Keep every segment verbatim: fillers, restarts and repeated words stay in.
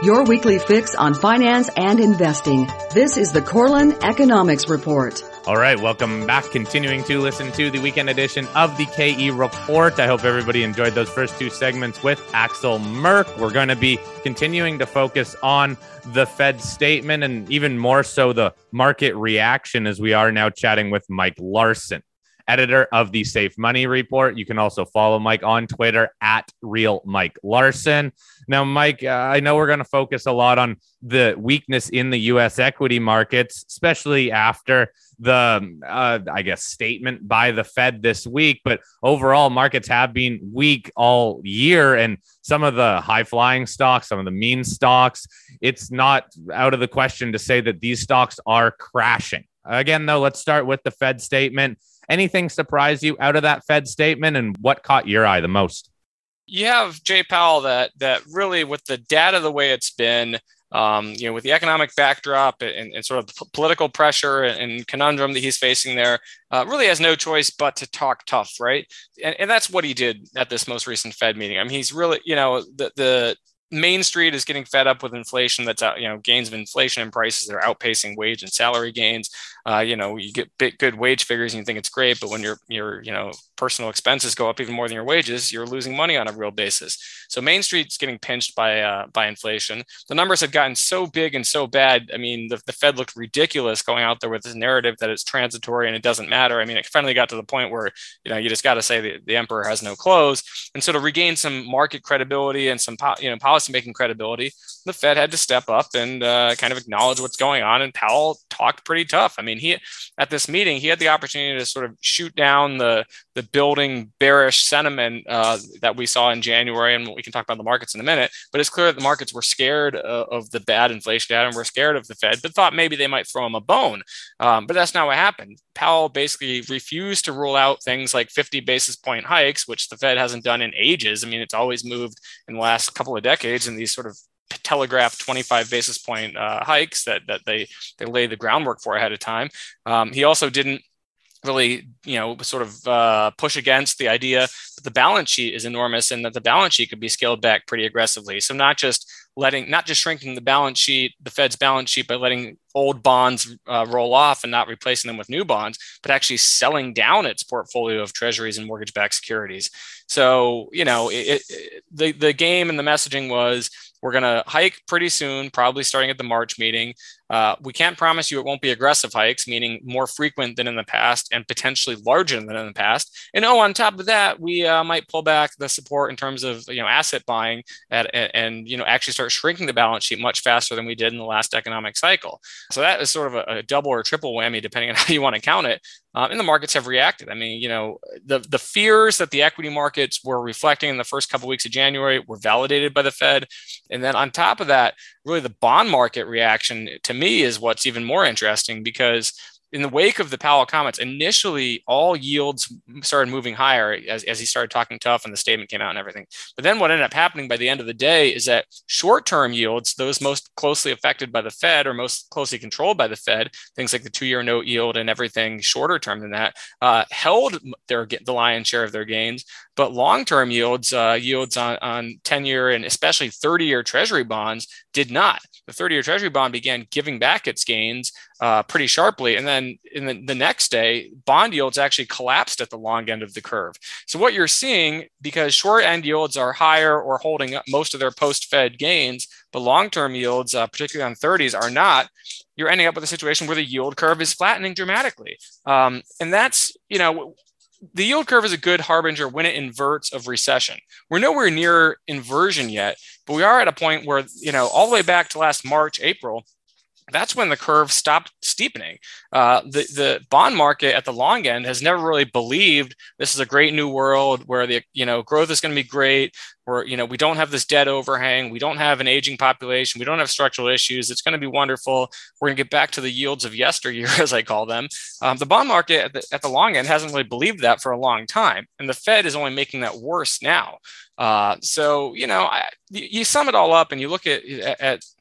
your weekly fix on finance and investing. This is the Korelin Economics Report. All right, welcome back. Continuing to listen to the weekend edition of the K E Report. I hope everybody enjoyed those first two segments with Axel Merk. We're going to be continuing to focus on the Fed statement and even more so the market reaction as we are now chatting with Mike Larson, editor of the Safe Money Report. You can also follow Mike on Twitter at Real Mike Larson. Now, Mike, uh, I know we're going to focus a lot on the weakness in the U S equity markets, especially after the, uh, I guess, statement by the Fed this week. But overall, markets have been weak all year. And some of the high-flying stocks, some of the meme stocks, it's not out of the question to say that these stocks are crashing. Again, though, let's start with the Fed statement. Anything surprise you out of that Fed statement, and what caught your eye the most? You have Jay Powell that that really, with the data the way it's been, um, you know, with the economic backdrop and, and sort of p- political pressure and, and conundrum that he's facing there, uh, really has no choice but to talk tough, right? And, and that's what he did at this most recent Fed meeting. I mean, he's really, you know, the the Main Street is getting fed up with inflation that's out, you know, gains of inflation and prices that are outpacing wage and salary gains. Uh, you know, you get big, good wage figures and you think it's great, but when your your you know personal expenses go up even more than your wages, you're losing money on a real basis. So Main Street's getting pinched by uh, by inflation. The numbers have gotten so big and so bad. I mean, the, the Fed looked ridiculous going out there with this narrative that it's transitory and it doesn't matter. I mean, it finally got to the point where you know you just got to say the, the emperor has no clothes. And so to regain some market credibility and some po- you know policymaking credibility, the Fed had to step up and uh, kind of acknowledge what's going on. And Powell talked pretty tough. I mean, he at this meeting, he had the opportunity to sort of shoot down the the building bearish sentiment uh, that we saw in January, and we can talk about the markets in a minute. But it's clear that the markets were scared uh, of the bad inflation data and were scared of the Fed, but thought maybe they might throw him a bone. Um, but that's not what happened. Powell basically refused to rule out things like fifty basis point hikes, which the Fed hasn't done in ages. I mean, it's always moved in the last couple of decades in these sort of telegraphed twenty-five basis point uh, hikes that that they they lay the groundwork for ahead of time. Um, he also didn't really, you know, sort of uh, push against the idea that the balance sheet is enormous and that the balance sheet could be scaled back pretty aggressively. So not just letting, not just shrinking the balance sheet, the Fed's balance sheet, by letting old bonds uh, roll off and not replacing them with new bonds, but actually selling down its portfolio of treasuries and mortgage-backed securities. So, you know, it, it, the, the game and the messaging was, we're going to hike pretty soon, probably starting at the March meeting. Uh, we can't promise you it won't be aggressive hikes, meaning more frequent than in the past and potentially larger than in the past. And oh, on top of that, we uh, might pull back the support in terms of you know asset buying at, and, and you know actually start shrinking the balance sheet much faster than we did in the last economic cycle. So that is sort of a, a double or triple whammy, depending on how you want to count it. Um, and the markets have reacted. I mean, you know, the, the fears that the equity markets were reflecting in the first couple of weeks of January were validated by the Fed. And then on top of that, really the bond market reaction to me is what's even more interesting, because in the wake of the Powell comments, initially all yields started moving higher as, as he started talking tough and the statement came out and everything. But then what ended up happening by the end of the day is that short-term yields, those most closely affected by the Fed or most closely controlled by the Fed, things like the two-year note yield and everything shorter term than that, uh, held their the lion's share of their gains. But long-term yields, uh, yields on, on ten-year and especially thirty-year Treasury bonds did not. The thirty-year Treasury bond began giving back its gains uh, pretty sharply. And then in the, the next day, bond yields actually collapsed at the long end of the curve. So what you're seeing, because short end yields are higher or holding up most of their post-Fed gains, but long-term yields, uh, particularly on thirties, are not, you're ending up with a situation where the yield curve is flattening dramatically. Um, and that's, you know, the yield curve is a good harbinger when it inverts of recession. We're nowhere near inversion yet, but we are at a point where, you know, all the way back to last March, April, that's when the curve stopped steepening. Uh, the, the bond market at the long end has never really believed this is a great new world where the you know growth is going to be great, where you know we don't have this debt overhang, we don't have an aging population, we don't have structural issues. It's going to be wonderful. We're going to get back to the yields of yesteryear, as I call them. Um, the bond market at the, at the long end hasn't really believed that for a long time, and the Fed is only making that worse now. Uh, so you know, I, you sum it all up, and you look at at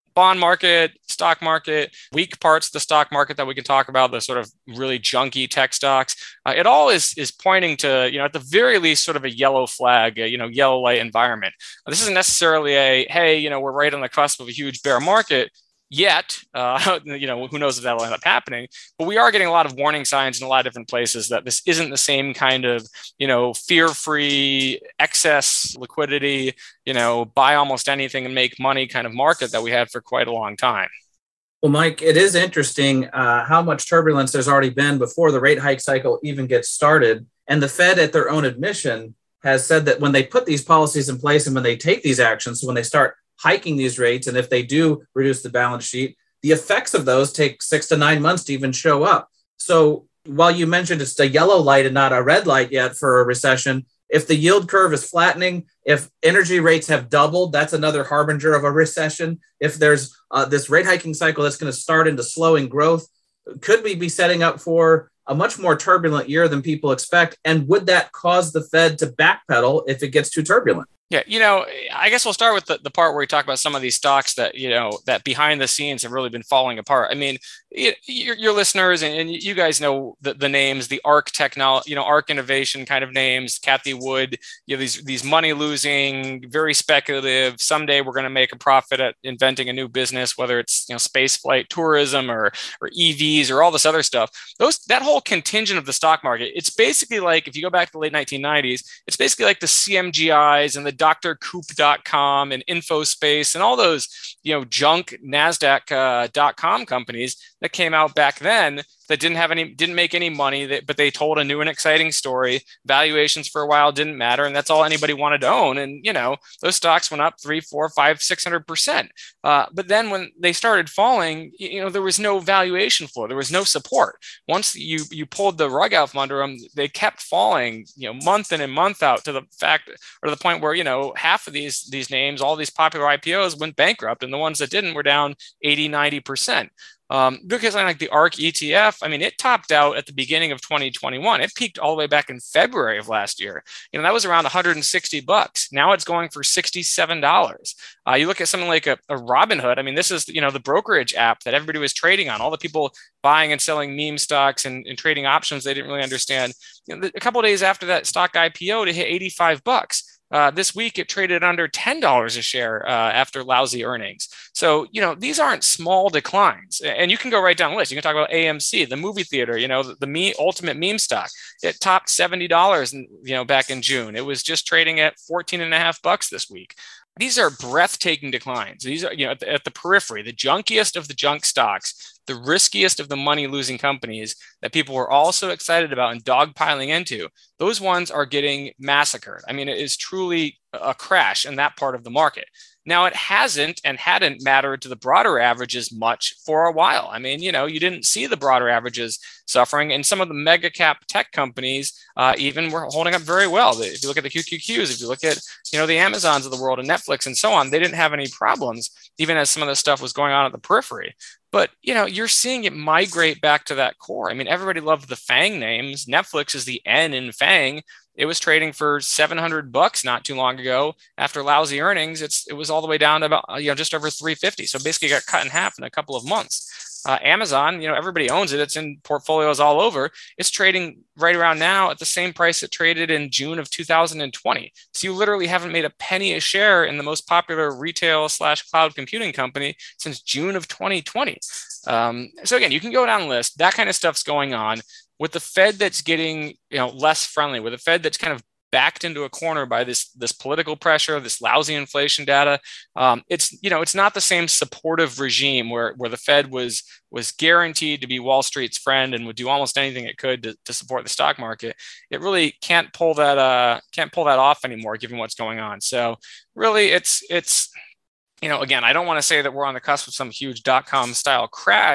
bond market, stock market, weak parts of the stock market that we can talk about, the sort of really junky tech stocks, uh, it all is is pointing to, you know, at the very least, sort of a yellow flag, a, you know, yellow light environment. This isn't necessarily a, hey, you know, we're right on the cusp of a huge bear market yet. Uh, you know, who knows if that'll end up happening, but we are getting a lot of warning signs in a lot of different places that this isn't the same kind of, you know, fear-free, excess liquidity, you know, buy almost anything and make money kind of market that we had for quite a long time. Well, Mike, it is interesting uh, how much turbulence there's already been before the rate hike cycle even gets started. And the Fed, at their own admission, has said that when they put these policies in place and when they take these actions, so when they start hiking these rates, and if they do reduce the balance sheet, the effects of those take six to nine months to even show up. So while you mentioned it's a yellow light and not a red light yet for a recession, if the yield curve is flattening, if energy rates have doubled, that's another harbinger of a recession. If there's uh, this rate hiking cycle that's going to start into slowing growth, could we be setting up for a much more turbulent year than people expect? And would that cause the Fed to backpedal if it gets too turbulent? Yeah, you know, I guess we'll start with the, the part where we talk about some of these stocks that, you know, that behind the scenes have really been falling apart. I mean, it, your, your listeners and, and you guys know the, the names, the ARK technology, you know, ARK Innovation kind of names, Cathie Wood, you know, these these money losing, very speculative. Someday we're going to make a profit at inventing a new business, whether it's, you know, space flight tourism or or E Vs or all this other stuff. Those that whole contingent of the stock market, it's basically like, if you go back to the late nineteen nineties, it's basically like the C M G Is and the Doctor Coop dot com and InfoSpace and all those, you know, junk NASDAQ uh, dot com companies that came out back then that didn't have any, didn't make any money, that, but they told a new and exciting story. Valuations for a while didn't matter, and that's all anybody wanted to own. And, you know, those stocks went up three, four, five, six hundred percent. Uh, but then when they started falling, you know, there was no valuation floor, there was no support. Once you you pulled the rug out from under them, they kept falling, you know, month in and month out, to the fact, or to the point where, you know, half of these these names, all these popular I P Os went bankrupt, and the ones that didn't were down eighty, ninety percent. Um, because I like the ARK E T F, I mean, it topped out at the beginning of twenty twenty-one. It peaked all the way back in February of last year. You know, that was around one hundred sixty bucks. Now it's going for sixty-seven dollars. Uh, you look at something like a, a Robinhood. I mean, this is, you know, the brokerage app that everybody was trading on. All the people buying and selling meme stocks and, and trading options they didn't really understand. You know, a couple of days after that stock I P O, to hit eighty-five bucks. Uh, this week, it traded under ten dollars a share uh, after lousy earnings. So, you know, these aren't small declines. And you can go right down the list. You can talk about A M C, the movie theater, you know, the, the me, ultimate meme stock. It topped seventy dollars, you know, back in June. It was just trading at fourteen and a half bucks this week. These are breathtaking declines. These are, you know, at the, at the periphery, the junkiest of the junk stocks, the riskiest of the money-losing companies that people were all so excited about and dogpiling into. Those ones are getting massacred. I mean, it is truly a crash in that part of the market. Now, it hasn't and hadn't mattered to the broader averages much for a while. I mean, you know, you didn't see the broader averages suffering, and some of the mega cap tech companies uh, even were holding up very well. If you look at the Q Q Qs, if you look at, you know, the Amazons of the world and Netflix and so on, they didn't have any problems, even as some of this stuff was going on at the periphery. But, you know, you're seeing it migrate back to that core. I mean, everybody loved the FANG names. Netflix is the N in FANG. It was trading for seven hundred bucks not too long ago. After lousy earnings, it's it was all the way down to about, you know, just over three fifty. So basically got cut in half in a couple of months. Uh, Amazon, you know, everybody owns it. It's in portfolios all over. It's trading right around now at the same price it traded in June of two thousand twenty. So you literally haven't made a penny a share in the most popular retail slash cloud computing company since June of twenty twenty. Um, so again, you can go down the list. That kind of stuff's going on. With the Fed that's getting, you know, less friendly, with a Fed that's kind of backed into a corner by this this political pressure, this lousy inflation data, um, it's, you know, it's not the same supportive regime where where the Fed was was guaranteed to be Wall Street's friend and would do almost anything it could to, to support the stock market. It really can't pull that uh, can't pull that off anymore, given what's going on. So really, it's it's. You know, again, I don't want to say that we're on the cusp of some huge dot-com style crash,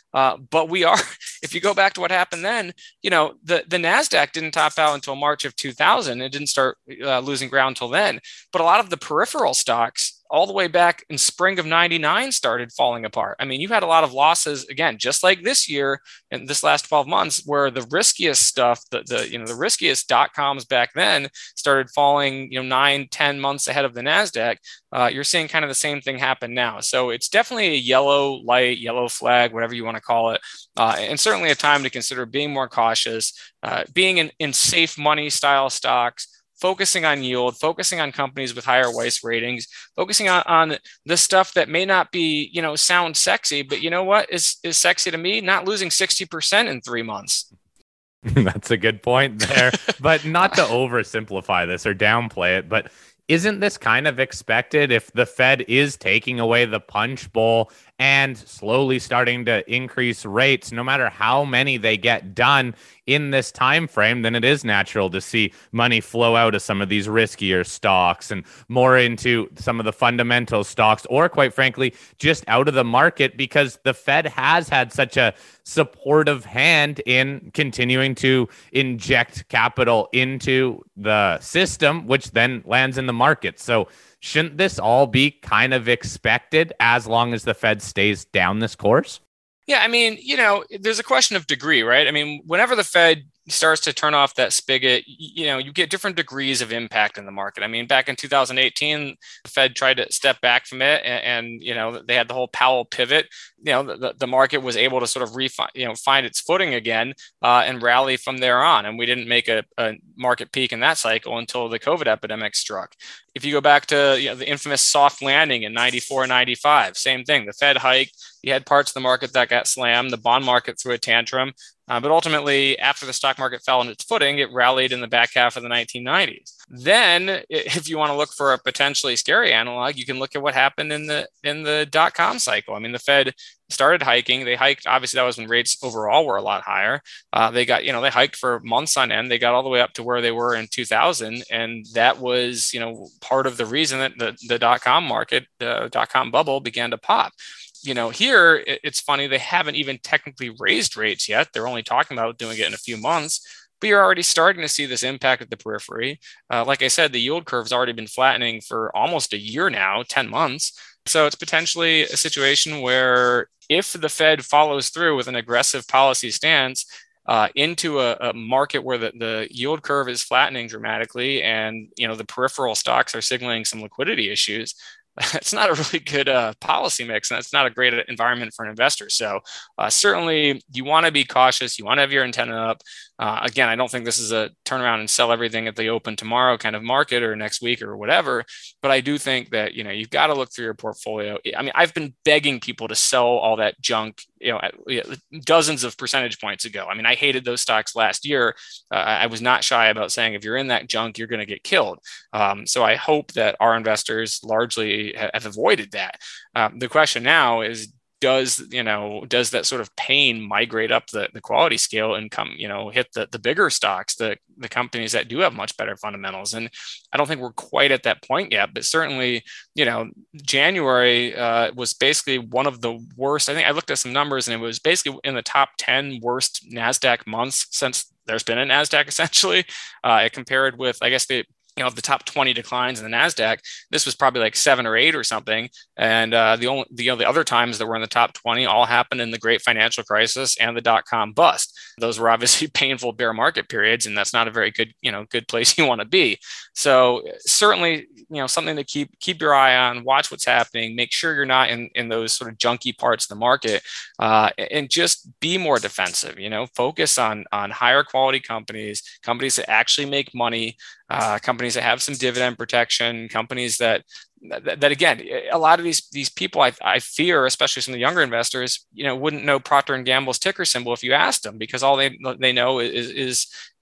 Uh, but we are, if you go back to what happened then, you know, the, the NASDAQ didn't top out until March of two thousand. It didn't start uh, losing ground until then. But a lot of the peripheral stocks all the way back in spring of ninety-nine started falling apart. I mean, you had a lot of losses, again, just like this year and this last twelve months, where the riskiest stuff, the, the you know, the riskiest dot coms back then started falling, you know, nine, ten months ahead of the NASDAQ. Uh, you're seeing kind of the same thing happen now. So it's definitely a yellow light, yellow flag, whatever you want to call it. Uh, and certainly a time to consider being more cautious, uh, being in, in safe money style stocks, focusing on yield, focusing on companies with higher Weiss ratings, focusing on, on the stuff that may not be, you know, sound sexy, but you know what is, is sexy to me? Not losing sixty percent in three months. That's a good point there, but not to oversimplify this or downplay it, but isn't this kind of expected if the Fed is taking away the punch bowl and slowly starting to increase rates, no matter how many they get done in this time frame, then it is natural to see money flow out of some of these riskier stocks and more into some of the fundamental stocks, or quite frankly, just out of the market, because the Fed has had such a supportive hand in continuing to inject capital into the system, which then lands in the market. So shouldn't this all be kind of expected as long as the Fed stays down this course? Yeah, I mean, you know, there's a question of degree, right? I mean, whenever the Fed starts to turn off that spigot, you know, you get different degrees of impact in the market. I mean, back in two thousand eighteen, the Fed tried to step back from it, and, and you know, they had the whole Powell pivot. You know, the, the market was able to sort of refi- you know, find its footing again uh, and rally from there on. And we didn't make a, a market peak in that cycle until the COVID epidemic struck. If you go back to, you know, the infamous soft landing in ninety-four, ninety-five, same thing. The Fed hiked. You had parts of the market that got slammed. The bond market threw a tantrum. Uh, but ultimately, after the stock market fell on its footing, it rallied in the back half of the nineteen nineties. Then, if you want to look for a potentially scary analog, you can look at what happened in the in the dot-com cycle. I mean, the Fed started hiking. They hiked. Obviously, that was when rates overall were a lot higher. Uh, they got, you know, they hiked for months on end. They got all the way up to where they were in two thousand, and that was, you know, part of the reason that the the dot-com market, the dot-com bubble, began to pop. You know, here it's funny, they haven't even technically raised rates yet. They're only talking about doing it in a few months, but you're already starting to see this impact at the periphery. Uh, like I said, the yield curve's already been flattening for almost a year now, ten months. So it's potentially a situation where if the Fed follows through with an aggressive policy stance uh, into a, a market where the, the yield curve is flattening dramatically, and, you know, the peripheral stocks are signaling some liquidity issues, it's not a really good uh, policy mix, and it's not a great environment for an investor. So uh, certainly you want to be cautious. You want to have your antenna up. Uh, again, I don't think this is a turn around and sell everything at the open tomorrow kind of market or next week or whatever. But I do think that, you know, you've got to look through your portfolio. I mean, I've been begging people to sell all that junk, you know, dozens of percentage points ago. I mean, I hated those stocks last year. Uh, I was not shy about saying, if you're in that junk, you're going to get killed. Um, so I hope that our investors largely have avoided that. Um, the question now is, does, you know, does that sort of pain migrate up the, the quality scale and come, you know, hit the, the bigger stocks, the, the companies that do have much better fundamentals? And I don't think we're quite at that point yet, but certainly, you know, January uh, was basically one of the worst. I think I looked at some numbers, and it was basically in the top ten worst NASDAQ months since there's been a NASDAQ, essentially. Uh, it compared with, I guess, the you know, of the top twenty declines in the NASDAQ, this was probably like seven or eight or something. And uh, the only, the, you know, the other times that were in the top twenty all happened in the great financial crisis and the dot-com bust. Those were obviously painful bear market periods, and that's not a very good, you know, good place you want to be. So certainly, you know, something to keep, keep your eye on, watch what's happening, make sure you're not in, in those sort of junky parts of the market, uh, and just be more defensive, you know, focus on, on higher quality companies, companies that actually make money, uh, companies that have some dividend protection, companies that, that, that again, a lot of these, these people, I, I fear, especially some of the younger investors, you know, wouldn't know Procter and Gamble's ticker symbol if you asked them, because all they, they know is, is,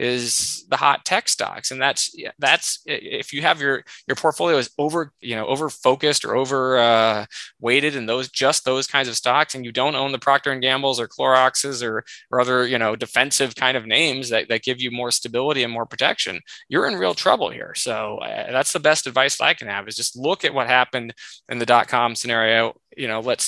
is the hot tech stocks. And that's, that's, if you have your, your portfolio is over, you know, over focused or over uh, weighted in those, just those kinds of stocks, and you don't own the Procter and Gamble's or Clorox's or, or other, you know, defensive kind of names that, that give you more stability and more protection, you're in real trouble here. So uh, that's the best advice I can have, is just look at what happened in the dot-com scenario. You know, let's not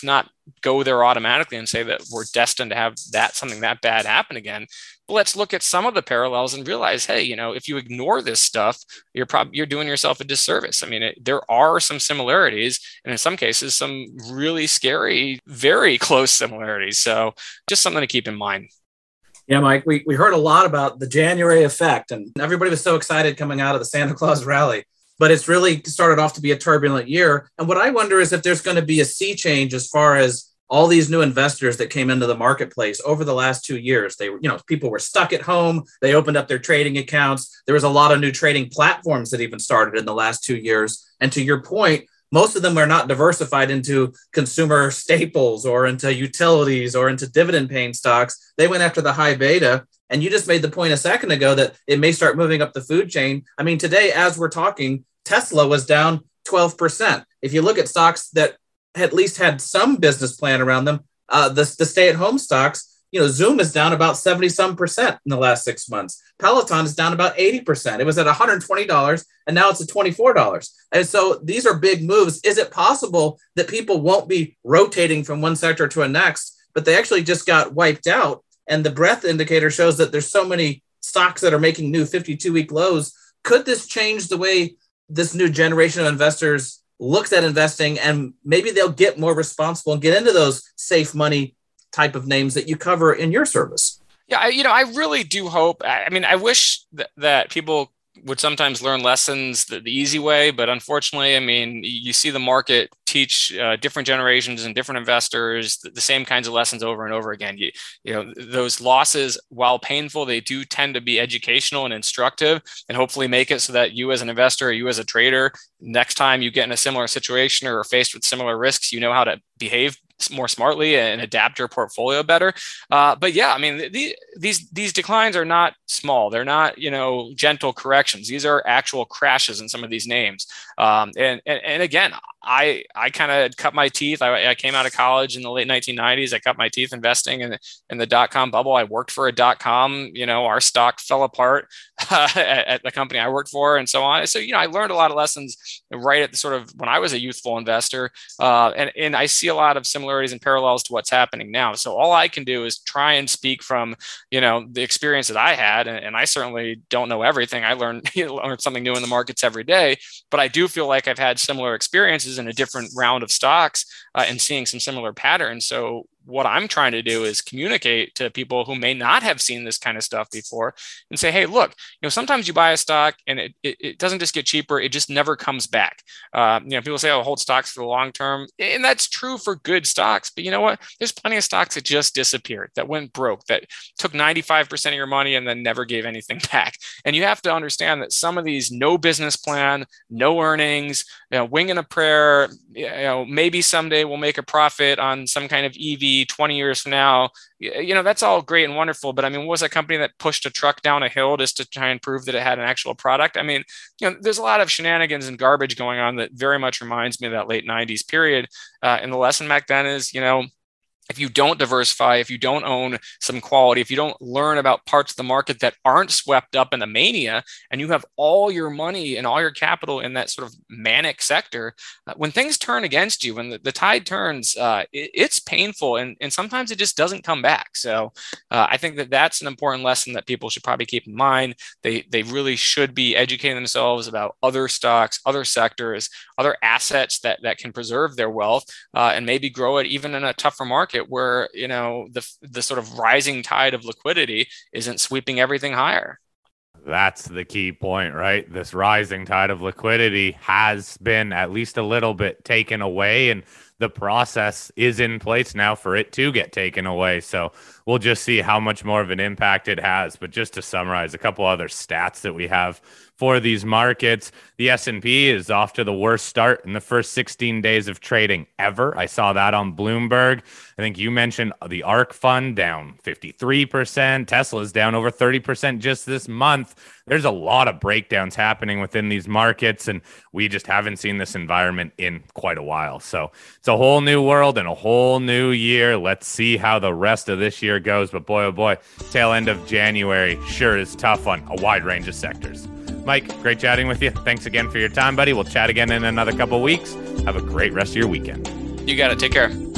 go there automatically and say that we're destined to have that something that bad happen again. But let's look at some of the parallels and realize, hey, you know, if you ignore this stuff, you're probably you're doing yourself a disservice. I mean, it, there are some similarities, and in some cases, some really scary, very close similarities. So just something to keep in mind. Yeah, Mike, we, we heard a lot about the January effect, and everybody was so excited coming out of the Santa Claus rally. But it's really started off to be a turbulent year. And what I wonder is if there's going to be a sea change as far as all these new investors that came into the marketplace over the last two years. They were, you know, people were stuck at home. They opened up their trading accounts. There was a lot of new trading platforms that even started in the last two years. And to your point, most of them are not diversified into consumer staples or into utilities or into dividend paying stocks. They went after the high beta. And you just made the point a second ago that it may start moving up the food chain. I mean, today, as we're talking, Tesla was down twelve percent. If you look at stocks that at least had some business plan around them, uh, the, the stay-at-home stocks, you know, Zoom is down about seventy some percent in the last six months. Peloton is down about eighty percent. It was at one hundred twenty dollars and now it's at twenty-four dollars. And so these are big moves. Is it possible that people won't be rotating from one sector to a next, but they actually just got wiped out? And the breadth indicator shows that there's so many stocks that are making new fifty-two week lows. Could this change the way this new generation of investors looks at investing, and maybe they'll get more responsible and get into those safe money type of names that you cover in your service? Yeah, I, you know, I really do hope. I mean, I wish th- that people would sometimes learn lessons the, the easy way, but unfortunately, I mean, you see the market teach uh, different generations and different investors the, the same kinds of lessons over and over again. You, you know, those losses, while painful, they do tend to be educational and instructive, and hopefully make it so that you as an investor, or you as a trader, next time you get in a similar situation or are faced with similar risks, you know how to behave more smartly and adapt your portfolio better. Uh, but yeah, I mean, the, these these declines are not small. They're not, you know, gentle corrections. These are actual crashes in some of these names. Um, and, and and again, I I kind of cut my teeth. I, I came out of college in the late nineteen nineties. I cut my teeth investing in, in the dot-com bubble. I worked for a dot-com. You know, our stock fell apart uh, at, at the company I worked for, and so on. So, you know, I learned a lot of lessons right at the sort of when I was a youthful investor. Uh, and, and I see a lot of similarities and parallels to what's happening now. So all I can do is try and speak from, you know, the experience that I had. And, and I certainly don't know everything. I learn, you know, learn something new in the markets every day, but I do feel like I've had similar experiences in a different round of stocks uh, and seeing some similar patterns. So what I'm trying to do is communicate to people who may not have seen this kind of stuff before and say, hey, look, you know, sometimes you buy a stock and it, it, it doesn't just get cheaper. It just never comes back. Uh, you know, people say, oh, hold stocks for the long term. And that's true for good stocks. But you know what? There's plenty of stocks that just disappeared, that went broke, that took ninety-five percent of your money and then never gave anything back. And you have to understand that some of these no business plan, no earnings, you know, winging a prayer, you know, maybe someday we'll make a profit on some kind of E V twenty years from now, you know, that's all great and wonderful. But I mean, what was a company that pushed a truck down a hill just to try and prove that it had an actual product? I mean, you know, there's a lot of shenanigans and garbage going on that very much reminds me of that late nineties period. Uh, and the lesson back then is, you know, if you don't diversify, if you don't own some quality, if you don't learn about parts of the market that aren't swept up in the mania, and you have all your money and all your capital in that sort of manic sector, uh, when things turn against you, when the, the tide turns, uh, it, it's painful. And, and sometimes it just doesn't come back. So uh, I think that that's an important lesson that people should probably keep in mind. They, they really should be educating themselves about other stocks, other sectors, other assets that, that can preserve their wealth uh, and maybe grow it even in a tougher market, where, you know, the the sort of rising tide of liquidity isn't sweeping everything higher. That's the key point, right? This rising tide of liquidity has been at least a little bit taken away, and the process is in place now for it to get taken away. So we'll just see how much more of an impact it has. But just to summarize a couple other stats that we have for these markets, the S and P is off to the worst start in the first sixteen days of trading ever. I saw that on Bloomberg. I think you mentioned the ARK fund down fifty-three percent. Tesla's down over thirty percent just this month. There's a lot of breakdowns happening within these markets, and we just haven't seen this environment in quite a while. So it's a whole new world and a whole new year. Let's see how the rest of this year goes. But boy, oh boy, tail end of January sure is tough on a wide range of sectors. Mike, great chatting with you. Thanks again for your time, buddy. We'll chat again in another couple weeks. Have a great rest of your weekend. You got it. Take care.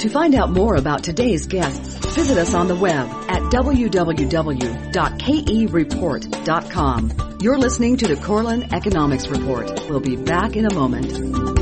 To find out more about today's guests, visit us on the web at w w w dot k e report dot com. You're listening to the Korelin Economics Report. We'll be back in a moment.